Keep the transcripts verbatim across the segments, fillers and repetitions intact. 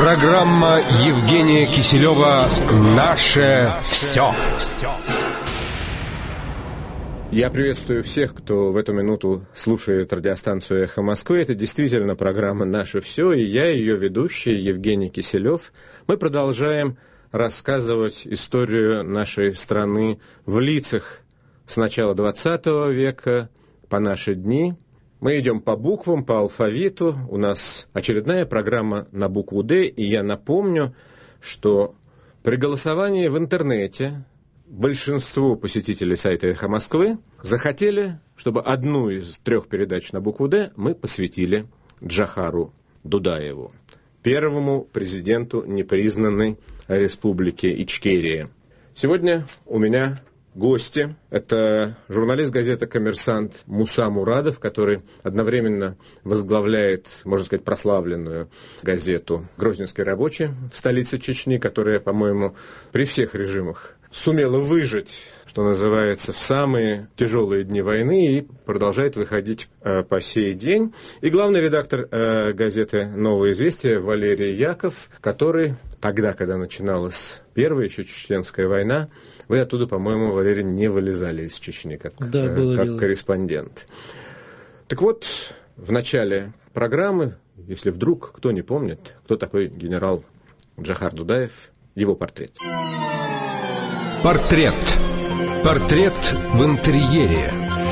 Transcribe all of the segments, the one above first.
Программа Евгения Киселева «Наше все». Я приветствую всех, кто в эту минуту слушает радиостанцию «Эхо Москвы». Это действительно программа «Наше все», и я, ее ведущий, Евгений Киселев. Мы продолжаем рассказывать историю нашей страны в лицах с начала двадцатого века по наши дни. Мы идем по буквам, по алфавиту. У нас очередная программа на букву «Д». И я напомню, что при голосовании в интернете большинство посетителей сайта «Эхо Москвы» захотели, чтобы одну из трех передач на букву «Д» мы посвятили Джохару Дудаеву, первому президенту непризнанной республики Ичкерия. Сегодня у меня гости. Это журналист газеты «Коммерсант» Муса Мурадов, который одновременно возглавляет, можно сказать, прославленную газету «Грозненский рабочий» в столице Чечни, которая, по-моему, при всех режимах сумела выжить, что называется, в самые тяжелые дни войны и продолжает выходить э, по сей день. И главный редактор э, газеты «Новое известие» Валерий Яков, который тогда, когда начиналась первая еще чеченская война, вы оттуда, по-моему, Валерий, не вылезали из Чечни как, да, э, как корреспондент. Так вот, в начале программы, если вдруг кто не помнит, кто такой генерал Джохар Дудаев, его портрет. Портрет. Портрет в интерьере.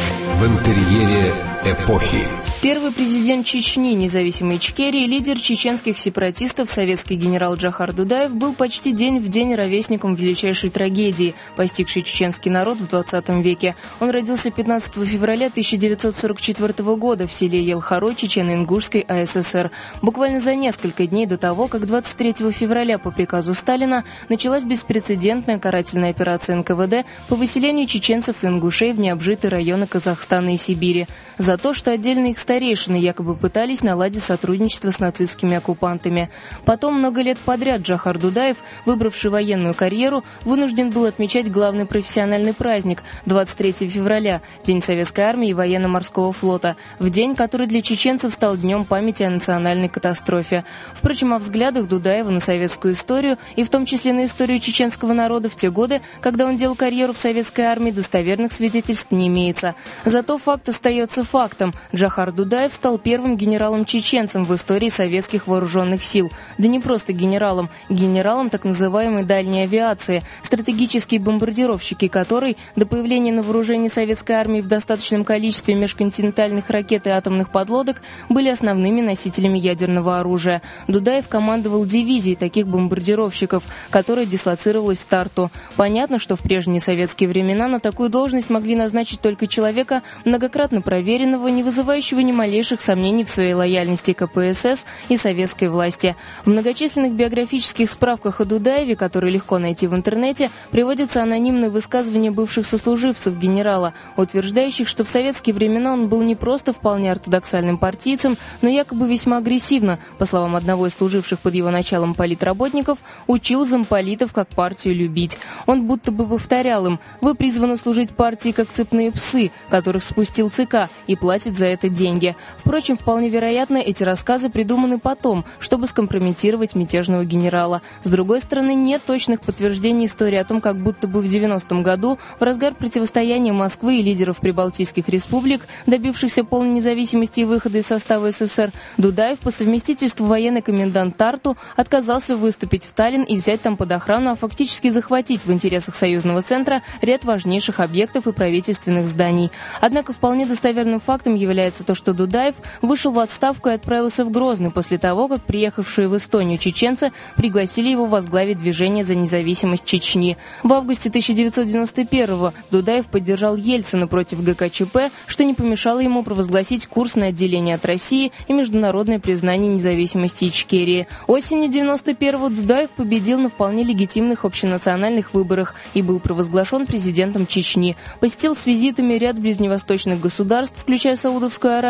В интерьере эпохи. Первый президент Чечни, независимой Ичкерии, лидер чеченских сепаратистов, советский генерал Джохар Дудаев, был почти день в день ровесником величайшей трагедии, постигшей чеченский народ в двадцатом веке. Он родился пятнадцатого февраля тысяча девятьсот сорок четвёртого года в селе Елхоро Чечено-Ингушской А Эс Эс Эр. Буквально за несколько дней до того, как двадцать третьего февраля по приказу Сталина началась беспрецедентная карательная операция Эн Ка Вэ Дэ по выселению чеченцев и ингушей в необжитые районы Казахстана и Сибири. За то, что отдельные их старейшины якобы пытались наладить сотрудничество с нацистскими оккупантами. Потом много лет подряд Джохар Дудаев, выбравший военную карьеру, вынужден был отмечать главный профессиональный праздник – двадцать третьего февраля, День Советской Армии и Военно-Морского флота, в день, который для чеченцев стал днем памяти о национальной катастрофе. Впрочем, о взглядах Дудаева на советскую историю, и в том числе на историю чеченского народа в те годы, когда он делал карьеру в советской армии, достоверных свидетельств не имеется. Зато факт остается фактом. Джохар Дудаев стал первым генералом-чеченцем в истории советских вооруженных сил. Да не просто генералом, генералом так называемой дальней авиации, стратегические бомбардировщики которой до появления на вооружении советской армии в достаточном количестве межконтинентальных ракет и атомных подлодок были основными носителями ядерного оружия. Дудаев командовал дивизией таких бомбардировщиков, которая дислоцировалась в Тарту. Понятно, что в прежние советские времена на такую должность могли назначить только человека, многократно проверенного, не вызывающего ни малейших сомнений в своей лояльности к Ка Пэ Эс Эс и советской власти. В многочисленных биографических справках о Дудаеве, которые легко найти в интернете, приводятся анонимные высказывания бывших сослуживцев генерала, утверждающих, что в советские времена он был не просто вполне ортодоксальным партийцем, но якобы весьма агрессивно, по словам одного из служивших под его началом политработников, учил замполитов, как партию любить. Он будто бы повторял им: «Вы призваны служить партии, как цепные псы, которых спустил ЦК, и платит за это деньги». Впрочем, вполне вероятно, эти рассказы придуманы потом, чтобы скомпрометировать мятежного генерала. С другой стороны, нет точных подтверждений истории о том, как будто бы в девяностом году, в разгар противостояния Москвы и лидеров прибалтийских республик, добившихся полной независимости и выхода из состава Эс Эс Эс Эр, Дудаев по совместительству военный комендант Тарту отказался выступить в Таллин и взять там под охрану, а фактически захватить в интересах союзного центра ряд важнейших объектов и правительственных зданий. Однако вполне достоверным фактом является то, что Дудаев вышел в отставку и отправился в Грозный после того, как приехавшие в Эстонию чеченцы пригласили его возглавить движение за независимость Чечни. В августе тысяча девятьсот девяносто первого Дудаев поддержал Ельцина против Гэ Ка Че Пэ, что не помешало ему провозгласить курс на отделение от России и международное признание независимости Ичкерии. Осенью девяносто первого Дудаев победил на вполне легитимных общенациональных выборах и был провозглашен президентом Чечни. Посетил с визитами ряд ближневосточных государств, включая Саудовскую Аравию,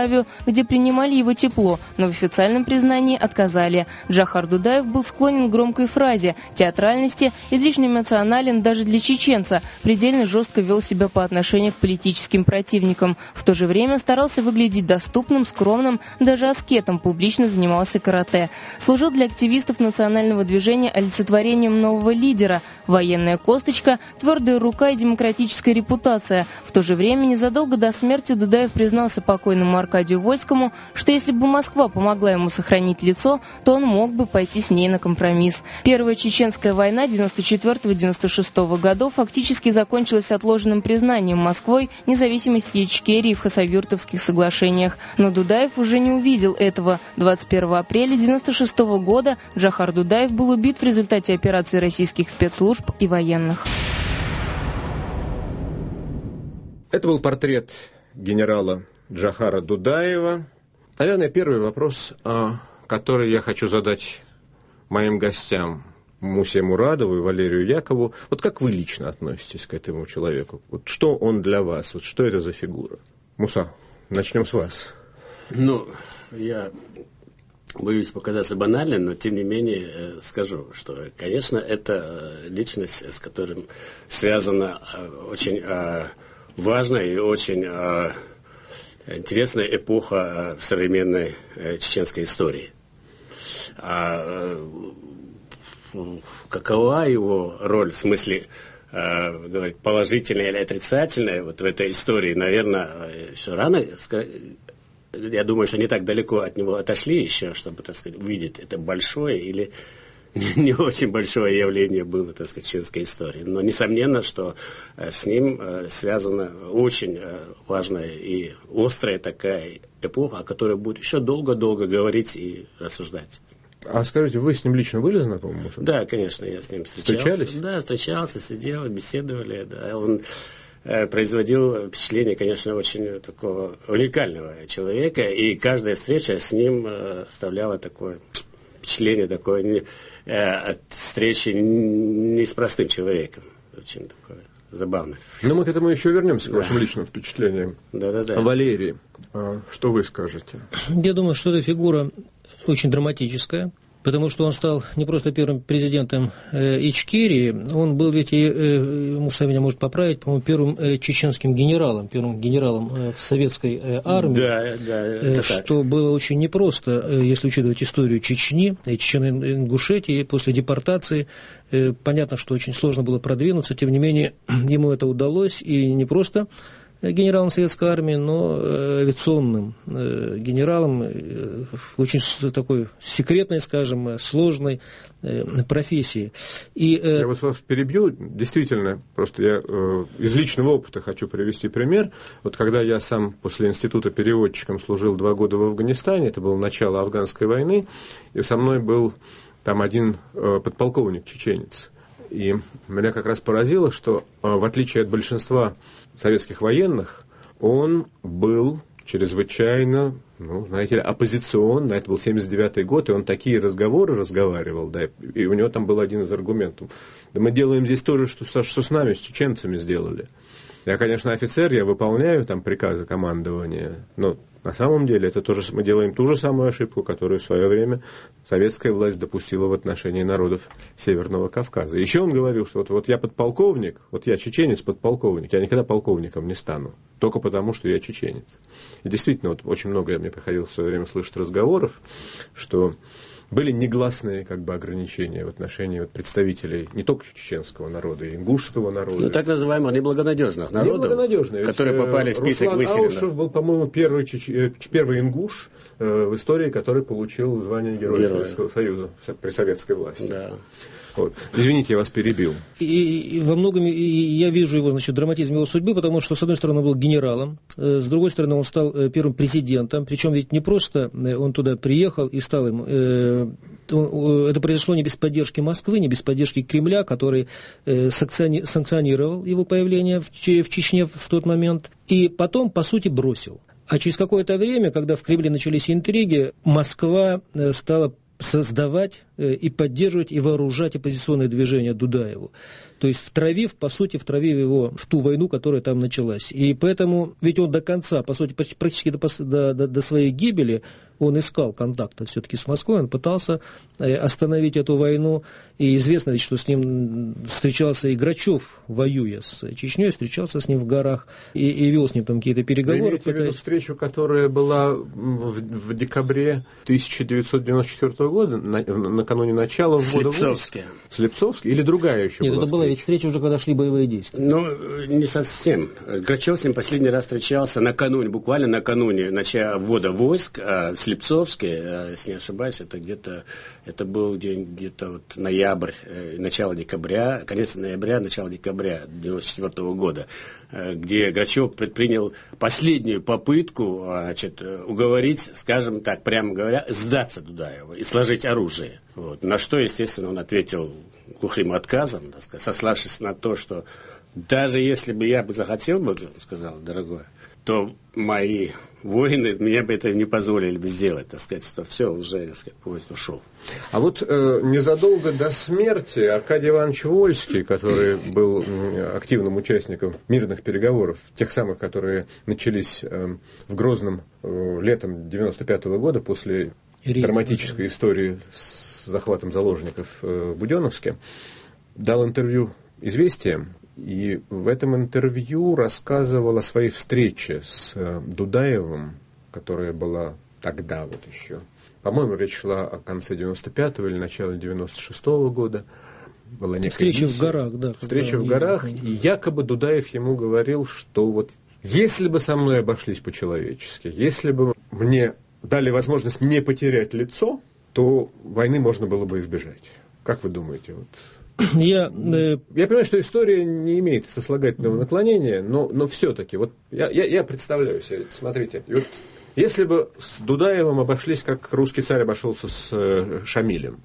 Молдавию, где принимали его тепло, но в официальном признании отказали. Джохар Дудаев был склонен к громкой фразе, театральности, излишне эмоционален даже для чеченца, предельно жестко вел себя по отношению к политическим противникам. В то же время старался выглядеть доступным, скромным, даже аскетом, публично занимался карате. Служил для активистов национального движения олицетворением нового лидера. Военная косточка, твердая рука и демократическая репутация. В то же время незадолго до смерти Дудаев признался покойному Аркадию Вольскому, что если бы Москва помогла ему сохранить лицо, то он мог бы пойти с ней на компромисс. Первая чеченская война девяносто четвёртого — девяносто шестого годов фактически закончилась отложенным признанием Москвой независимости Ичкерии в Хасавюртовских соглашениях. Но Дудаев уже не увидел этого. двадцать первого апреля девяносто шестого года Джохар Дудаев был убит в результате операции российских спецслужб и военных. Это был портрет генерала Джохара Дудаева. Наверное, первый вопрос, который я хочу задать моим гостям, Мусе Мурадову и Валерию Якову. Вот как вы лично относитесь к этому человеку? Вот что он для вас? Вот что это за фигура? Муса, начнем с вас. Ну, я боюсь показаться банальным, но тем не менее скажу, что, конечно, это личность, с которой связана очень важная и очень интересная эпоха в современной чеченской истории. А какова его роль, в смысле, говорить, положительная или отрицательная вот в этой истории, наверное, еще рано. Я думаю, что не так далеко от него отошли еще, чтобы, так сказать, увидеть, это большое или не очень большое явление было, так сказать, в чеченской истории. Но несомненно, что с ним связана очень важная и острая такая эпоха, о которой будет еще долго-долго говорить и рассуждать. А скажите, вы с ним лично были знакомы? Да, конечно, я с ним встречался. Встречались? Да, встречался, сидел, беседовали. Да. Он э, производил впечатление, конечно, очень такого уникального человека, и каждая встреча с ним э, оставляла такое впечатление, такое не, э, от встречи не с простым человеком. Очень такое забавное. Но мы к этому еще вернемся, к да. вашим личным впечатлениям. Да-да-да. Валерий, а что вы скажете? Я думаю, что эта фигура очень драматическая, потому что он стал не просто первым президентом э, Ичкерии, он был ведь, и, э, Муса меня может поправить, по-моему, первым э, чеченским генералом, первым генералом э, в советской э, армии, да, да, э, что было очень непросто, э, если учитывать историю Чечни, э, Чечено-Ингушетии, после депортации. Э, понятно, что очень сложно было продвинуться, тем не менее, ему это удалось, и не просто генералом советской армии, но авиационным э, генералом э, очень такой секретной, скажем, сложной э, профессии. И, э, я вот вас перебью. Действительно, просто я э, из личного опыта хочу привести пример. Вот когда я сам после института переводчиком служил два года в Афганистане, это было начало афганской войны, и со мной был там один э, подполковник-чеченец. И меня как раз поразило, что э, в отличие от большинства советских военных, он был чрезвычайно, ну, знаете ли, оппозиционно. Это был семьдесят девятый год, и он такие разговоры разговаривал, да, и у него там был один из аргументов. Да мы делаем здесь то же, что, что с нами, с чеченцами сделали. Я, конечно, офицер, я выполняю там приказы командования, но на самом деле это тоже, мы делаем ту же самую ошибку, которую в свое время советская власть допустила в отношении народов Северного Кавказа. Еще он говорил, что вот, вот я подполковник, вот я чеченец-подполковник, я никогда полковником не стану, только потому, что я чеченец. И действительно, вот очень много мне приходилось в свое время слышать разговоров, что были негласные как бы ограничения в отношении вот, представителей не только чеченского народа, и ингушского народа. Ну, так называемых неблагонадежных народов, неблагонадежные. которые Ведь, попали в список Руслан выселенных. Аушев был, по-моему, первый, первый ингуш э, в истории, который получил звание Героя Героя. Советского Союза при советской власти. Да. Вот. Извините, я вас перебил. И, и во многом и я вижу его, значит, драматизм его судьбы, потому что, с одной стороны, он был генералом, с другой стороны, он стал первым президентом, причем ведь не просто он туда приехал и стал им. Это произошло не без поддержки Москвы, не без поддержки Кремля, который санкционировал его появление в Чечне в тот момент, и потом, по сути, бросил. А через какое-то время, когда в Кремле начались интриги, Москва стала создавать и поддерживать, и вооружать оппозиционное движение Дудаеву. То есть втравив, по сути, втравив его в ту войну, которая там началась. И поэтому, ведь он до конца, по сути, практически до, до, до своей гибели, он искал контакта все-таки с Москвой, он пытался остановить эту войну. И известно ведь, что с ним встречался и Грачев, воюя с Чечней, встречался с ним в горах и, и вел с ним там какие-то переговоры. Вы имеете в виду встречу, которая была в, в декабре тысяча девятьсот девяносто четвёртого года, на, накануне начала ввода войск? С Липцовской? Или другая еще Нет, была? Нет, это была ведь встреча уже, когда шли боевые действия. Ну, не совсем. Грачев с ним последний раз встречался накануне, буквально накануне начала ввода войск, а с Липцовской, а, если не ошибаюсь, это где-то, это был день, где-то вот ноябрь, начало декабря, конец ноября, начало декабря девяносто четвёртого года, где Грачев предпринял последнюю попытку, значит, уговорить, скажем так, прямо говоря, сдаться Дудаеву и сложить оружие. Вот. На что, естественно, он ответил глухим отказом, так сказать, сославшись на то, что даже если бы я бы захотел бы, сказал, дорогой, то мои воины меня бы это не позволили бы сделать, так сказать, что все, уже, так сказать, поезд ушел. А вот э, незадолго до смерти Аркадий Иванович Вольский, который был активным участником мирных переговоров, тех самых, которые начались э, в Грозном э, летом девяносто пятого года после драматической истории с захватом заложников в Буденновске, дал интервью «Известиям», и в этом интервью рассказывал о своей встрече с Дудаевым, которая была тогда вот еще. По-моему, речь шла о конце девяносто пятого или начале девяносто шестого года. Была некая встреча миссия. в горах, да. Встреча в горах, и якобы Дудаев ему говорил, что вот если бы со мной обошлись по-человечески, если бы мне дали возможность не потерять лицо, то войны можно было бы избежать. Как вы думаете? Вот? Я, э... я понимаю, что история не имеет сослагательного наклонения, но, но все-таки, вот я, я, я представляю себе, смотрите, вот, если бы с Дудаевым обошлись, как русский царь обошелся с э, Шамилем.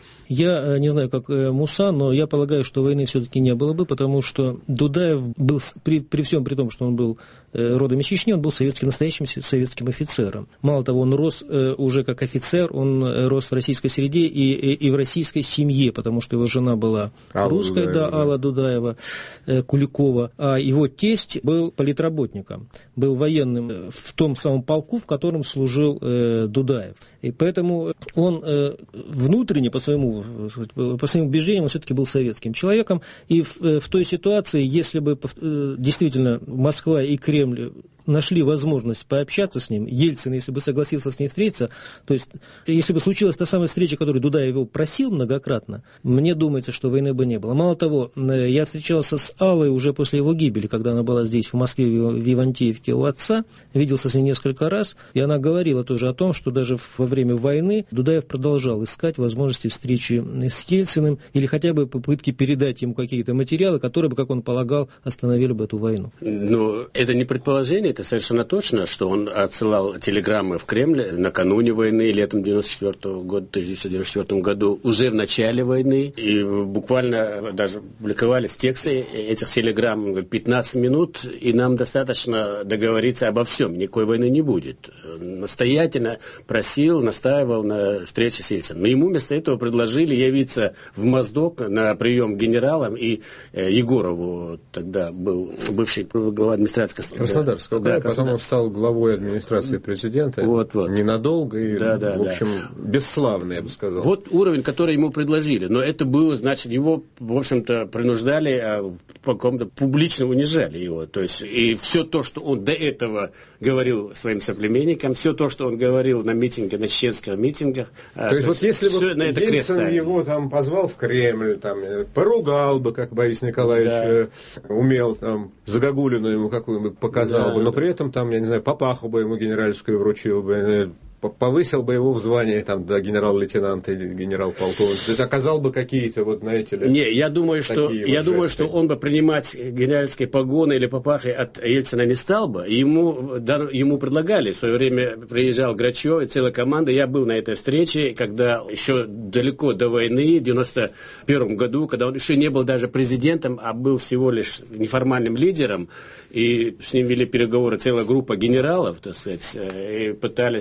Я не знаю, как Муса, но я полагаю, что войны все-таки не было бы, потому что Дудаев был, при, при всем при том, что он был э, родом из Чечни, он был советским, настоящим советским офицером. Мало того, он рос э, уже как офицер, он рос в российской среде и, и, и в российской семье, потому что его жена была Алла русская, Дудаева, да, Алла Дудаева, э, Куликова, а его тесть был политработником, был военным в том самом полку, в котором служил э, Дудаев. И поэтому он э, внутренне по своему по своим убеждениям он все-таки был советским человеком, и в, в той ситуации, если бы действительно Москва и Кремль нашли возможность пообщаться с ним, Ельцин, если бы согласился с ней встретиться, то есть, если бы случилась та самая встреча, которую Дудаев его просил многократно, мне думается, что войны бы не было. Мало того, я встречался с Аллой уже после его гибели, когда она была здесь, в Москве, в Ивантеевке у отца, виделся с ней несколько раз, и она говорила тоже о том, что даже во время войны Дудаев продолжал искать возможности встречи с Ельциным, или хотя бы попытки передать ему какие-то материалы, которые бы, как он полагал, остановили бы эту войну. Ну, это не предположение, это совершенно точно, что он отсылал телеграммы в Кремль накануне войны, летом девяносто четвёртого года, тысяча девятьсот девяносто четвёртом году, уже в начале войны, и буквально даже публиковались тексты этих телеграмм пятнадцать минут, и нам достаточно договориться обо всем, никакой войны не будет. Настоятельно просил, настаивал на встрече с Ельциным. Но ему вместо этого предложили явиться в Моздок на прием к генералам, и э, Егорову тогда был бывший глава администрации Краснодарского, да, да, потом он стал главой администрации президента, вот, вот. Ненадолго и, да, да, в общем, да. бесславный, я бы сказал. Вот уровень, который ему предложили, но это было, значит, его, в общем-то, принуждали, а по какому-то публично унижали его, то есть, и все то, что он до этого говорил своим соплеменникам, все то, что он говорил на митингах, на чеченских митингах. То, то есть, вот если бы Ельцин его там позвал в Кремль, там, поругал бы, как Борис Николаевич да. умел, там, загогулину ему какую-нибудь показал да, бы, но да. при этом, там, я не знаю, папаху бы ему генеральскую вручил бы, повысил бы его в звании там, до генерал-лейтенанта или генерал-полковника, то есть оказал бы какие-то, вот, знаете ли, не, я думаю, что, я вот думаю, что он бы принимать генеральские погоны или папахи от Ельцина не стал бы. Ему, да, ему предлагали, в свое время приезжал Грачев и целая команда, я был на этой встрече, когда еще далеко до войны, в девяносто первом году, когда он еще не был даже президентом, а был всего лишь неформальным лидером, и с ним вели переговоры целая группа генералов, так сказать, и пытались ему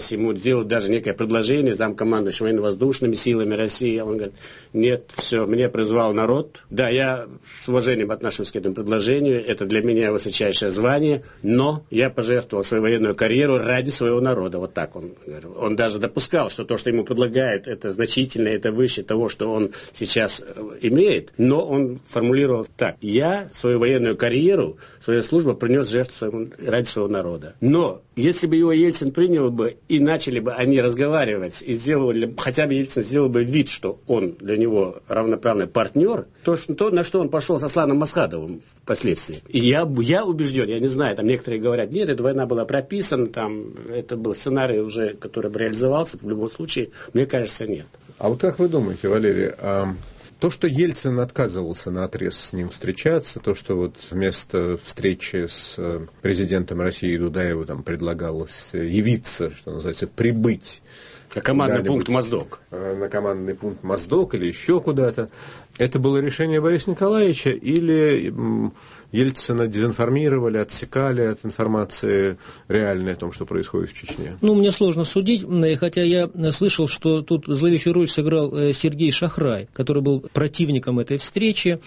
сделать даже некое предложение замкомандующего военно-воздушными силами России. Он говорит, нет, все, меня призвал народ. Да, я с уважением отношусь к этому предложению, это для меня высочайшее звание, но я пожертвовал свою военную карьеру ради своего народа. Вот так он говорил. Он даже допускал, что то, что ему предлагают, это значительно, это выше того, что он сейчас имеет, но он формулировал так: я свою военную карьеру, свою службу принес жертву своему, ради своего народа. Но если бы его Ельцин принял бы и начали бы они разговаривать, и сделали, хотя бы Ельцин сделал бы вид, что он для него равноправный партнер, то, то на что он пошел со Сланом Масхадовым впоследствии. И я, я убежден, я не знаю, там некоторые говорят, нет, эта война была прописана, там, это был сценарий уже, который бы реализовался, в любом случае, мне кажется, нет. А вот как вы думаете, Валерий, а то, что Ельцин отказывался наотрез с ним встречаться, то, что вот вместо встречи с президентом России Дудаеву там предлагалось явиться, что называется, прибыть на командный пункт Моздок. На командный пункт Моздок или еще куда-то, это было решение Бориса Николаевича или Ельцина дезинформировали, отсекали от информации реальной о том, что происходит в Чечне? Ну, мне сложно судить, хотя я слышал, что тут зловещую роль сыграл Сергей Шахрай, который был противником этой встречи.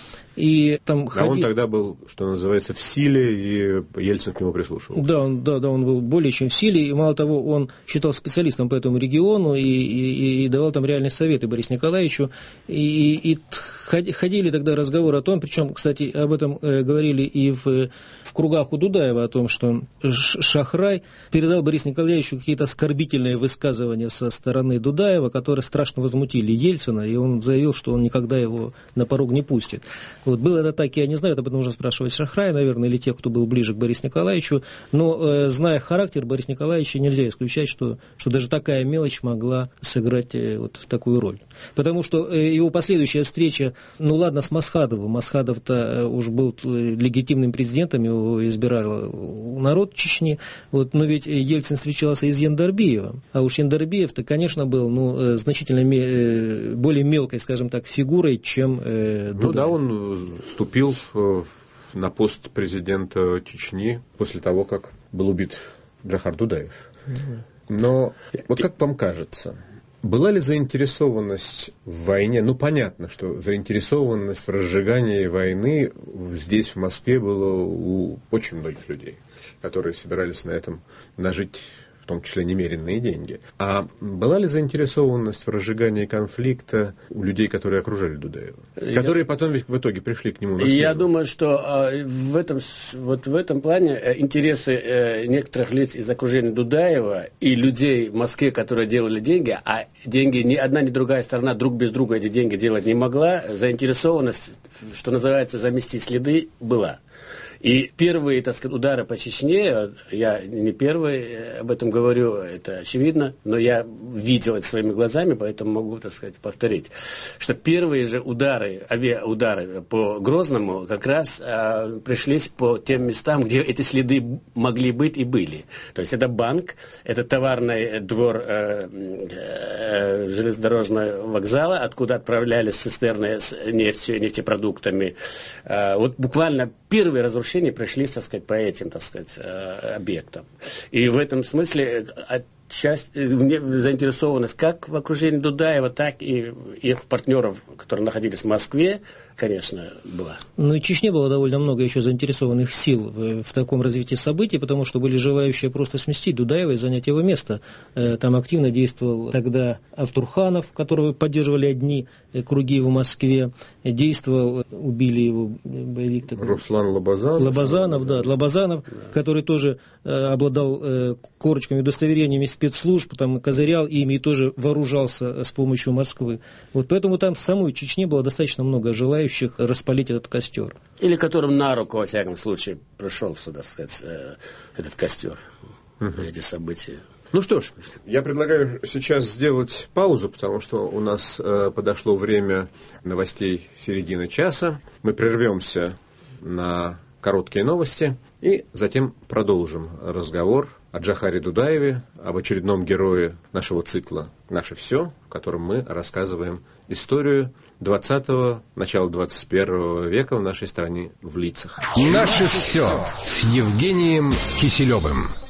И там а ходи... он тогда был, что называется, в силе, и Ельцин к нему прислушивался. Да, он, да, да, он был более чем в силе, и мало того, он считал специалистом по этому региону и, и, и давал там реальные советы Борису Николаевичу. И, и ходили тогда разговоры о том, причем, кстати, об этом говорили и в, в кругах у Дудаева, о том, что Шахрай передал Борису Николаевичу какие-то оскорбительные высказывания со стороны Дудаева, которые страшно возмутили Ельцина, и он заявил, что он никогда его на порог не пустит. Вот было это так, я не знаю, об этом нужно спрашивать Шахрая, наверное, или тех, кто был ближе к Борису Николаевичу, но, э, зная характер Бориса Николаевича, нельзя исключать, что, что даже такая мелочь могла сыграть э, вот такую роль. Потому что э, его последующая встреча, ну ладно, с Масхадовым, Масхадов-то э, уж был легитимным президентом, его избирал народ Чечни, вот, но ведь Ельцин встречался и с Яндарбиевым, а уж Яндарбиев-то, конечно, был ну, значительно ме- более мелкой, скажем так, фигурой, чем э, Дудаев. Ну да, он вступил на пост президента Чечни после того, как был убит Джохар Дудаев. Но вот как вам кажется, была ли заинтересованность в войне? Ну, понятно, что заинтересованность в разжигании войны здесь, в Москве, была у очень многих людей, которые собирались на этом нажить, в том числе немеренные деньги. А была ли заинтересованность в разжигании конфликта у людей, которые окружали Дудаева? Я... Которые потом ведь в итоге пришли к нему на смену? Я думаю, что э, в, этом, вот в этом плане э, интересы э, некоторых лиц из окружения Дудаева и людей в Москве, которые делали деньги, а деньги ни одна, ни другая сторона друг без друга эти деньги делать не могла, заинтересованность, что называется, замести следы, была. И первые, так сказать, удары по Чечне, я не первый об этом говорю, это очевидно, но я видел это своими глазами, поэтому могу, так сказать, повторить, что первые же удары, авиаудары по Грозному как раз а, пришлись по тем местам, где эти следы могли быть и были. То есть это банк, это товарный двор э, э, железнодорожного вокзала, откуда отправлялись цистерны с нефтью, нефтепродуктами. Э, вот буквально первые разрушения пришли, так сказать, по этим, так сказать, объектам. И в этом смысле часть, заинтересованность как в окружении Дудаева, так и их партнеров, которые находились в Москве, конечно, была. Ну и в Чечне было довольно много еще заинтересованных сил в, в таком развитии событий, потому что были желающие просто сместить Дудаева и занять его место. Там активно действовал тогда Автурханов, которого поддерживали одни круги в Москве. Действовал, убили его боевик такой. Руслан Лобазанов. Лобазанов, да, Лобазанов, да. Который тоже э, обладал э, корочками, удостоверениями спецслужб, там козырял ими и тоже вооружался с помощью Москвы. Вот поэтому там в самой Чечне было достаточно много желающих распалить этот костер. Или которым на руку, во всяком случае, пришелся, так сказать, э, этот костер, угу. Эти события. Ну что ж, я предлагаю сейчас сделать паузу, потому что у нас э, подошло время новостей середины часа. Мы прервемся на короткие новости и затем продолжим разговор о Джохаре Дудаеве, об очередном герое нашего цикла «Наше все», в котором мы рассказываем историю двадцатого, начала двадцать первого века в нашей стране в лицах. «Наше все» с Евгением Киселевым.